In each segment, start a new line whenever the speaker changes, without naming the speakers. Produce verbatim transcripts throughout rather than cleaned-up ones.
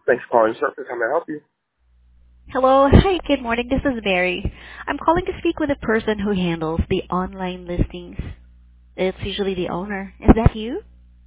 Thanks for calling Surface. How may I help you?
Hello. Hi, good morning. This is Mary. I'm calling to speak with the person who handles the online listings. It's usually the owner. Is that you?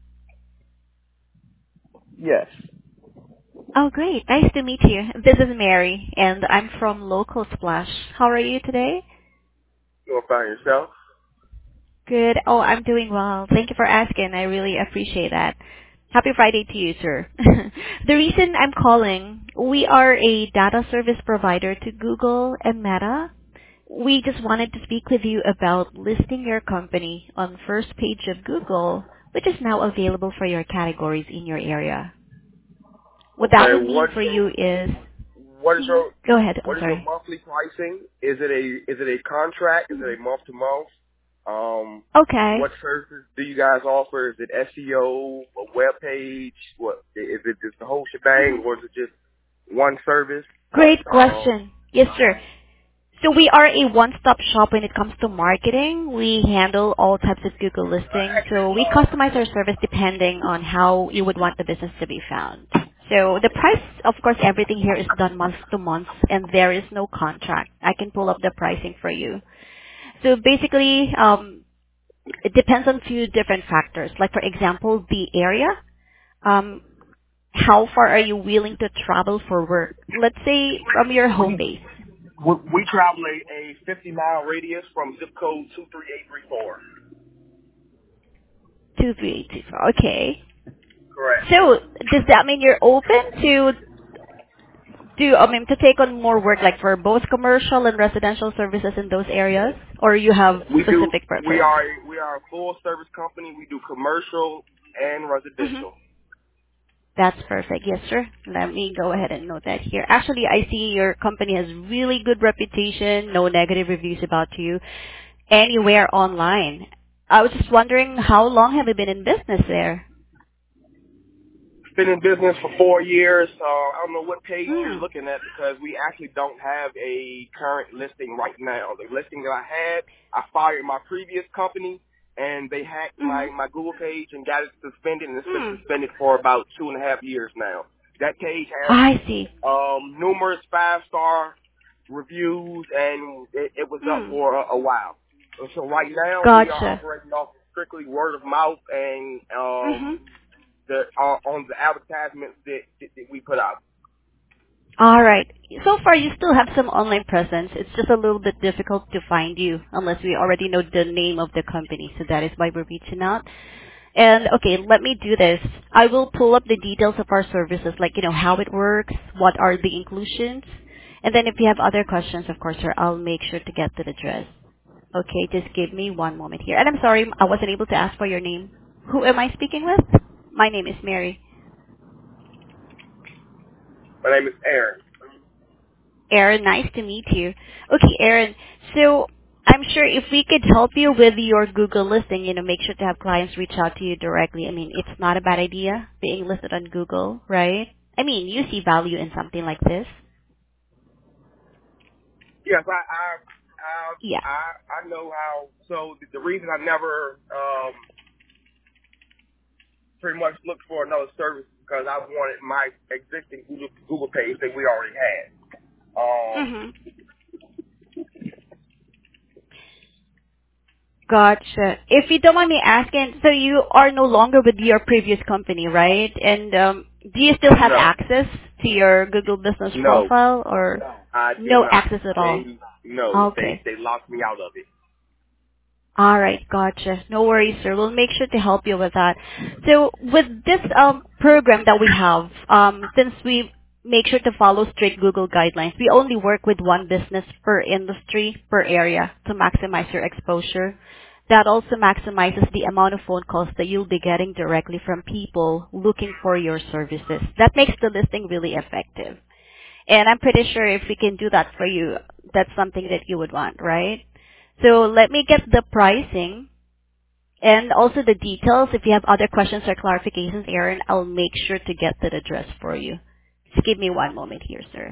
Yes.
Oh, great. Nice to meet you. This is Mary, and I'm from Local Splash. How are you today?
You want to find yourself?
Good. Oh, I'm doing well. Thank you for asking. I really appreciate that. Happy Friday to you, sir. The reason I'm calling, we are a data service provider to Google and Meta. We just wanted to speak with you about listing your company on first page of Google, which is now available for your categories in your area. What that
Okay.
would mean
What's
for
your
you is,
what is
Mhm.
your
Go ahead, I'm
what is your
sorry.
monthly pricing? Is it a is it a contract? Is it a month to month? Um,
Okay.
what services do you guys offer? Is it S E O, a web page? What is it? Just the whole shebang, or is it just one service?
Great
Um,
question. Yes, sir. So we are a one-stop shop when it comes to marketing. We handle all types of Google listings. So we customize our service depending on how you would want the business to be found. So the price, of course, everything here is done month to month and there is no contract. I can pull up the pricing for you. So basically, um, it depends on few different factors. Like for example, the area. Um, how far are you willing to travel for work? Let's say from your home
we
base.
we, we travel a, a fifty mile radius from zip code two three eight three four.
Two three eight two four. Okay.
Correct.
So does that mean you're open to do I mean to take on more work like for both commercial and residential services in those areas, or you have
We do.
specific
We
preference?
are. We are a full service company. We do commercial and
Hmm.
residential.
That's perfect. Yes, sir. Let me go ahead and note that here. Actually, I see your company has really good reputation, no negative reviews about you anywhere online. I was just wondering how long have you been in business there?
Been in business for four years. So I don't know what page you're
Hmm.
looking at because we actually don't have a current listing right now. The listing that I had, I fired my previous company, and they hacked
Mm-hmm.
my my Google page and got it suspended, and it's been
Hmm.
suspended for about two and a half years now. That page has
I see.
um, numerous five star reviews, and it, it was up
Hmm.
for a, a while. And so right now we are
Gotcha.
operating off strictly word of mouth and
Mm-hmm.
um, the uh, on the advertisements that, that, that we put out.
All right. So far, you still have some online presence. It's just a little bit difficult to find you unless we already know the name of the company. So that is why we're reaching out. And okay, let me do this. I will pull up the details of our services, like, you know, how it works, what are the inclusions. And then if you have other questions, of course, sir, I'll make sure to get to the address. Okay, just give me one moment here. And I'm sorry, I wasn't able to ask for your name. Who am I speaking with? My name is Mary.
My name is Aaron.
Aaron, nice to meet you. Okay, Aaron, so I'm sure if we could help you with your Google listing, you know, make sure to have clients reach out to you directly. I mean, it's not a bad idea being listed on Google, right? I mean, you see value in something like this.
Yes, I I I
Yeah.
I, I know how. So the, the reason I never um, pretty much looked for another service is because I wanted my existing Google, Google page that we already had. Um,
Mm-hmm. Gotcha. If you don't mind me asking, so you are no longer with your previous company, right? And um, do you still have
no,
access to your Google business
no,
profile or
I do
no
not.
access at all?
They no,
Okay.
they they locked me out of it.
All right, gotcha. No worries, sir. We'll make sure to help you with that. So with this um, program that we have, um, since we make sure to follow strict Google guidelines, we only work with one business per industry, per area to maximize your exposure. That also maximizes the amount of phone calls that you'll be getting directly from people looking for your services. That makes the listing really effective. And I'm pretty sure if we can do that for you, that's something that you would want, right? So let me get the pricing and also the details. If you have other questions or clarifications, Aaron, I'll make sure to get that address for you. Just give me one moment here, sir.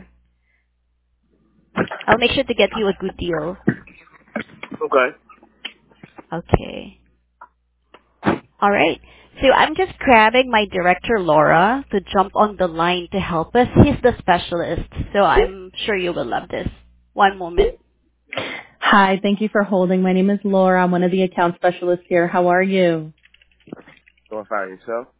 I'll make sure to get you a good deal.
Okay.
Okay. All right. So I'm just grabbing my director, Laura, to jump on the line to help us. He's the specialist, so I'm sure you will love this. One moment.
Hi, thank you for holding. My name is Laura. I'm one of the account specialists here. How are you?
Doing fine yourself?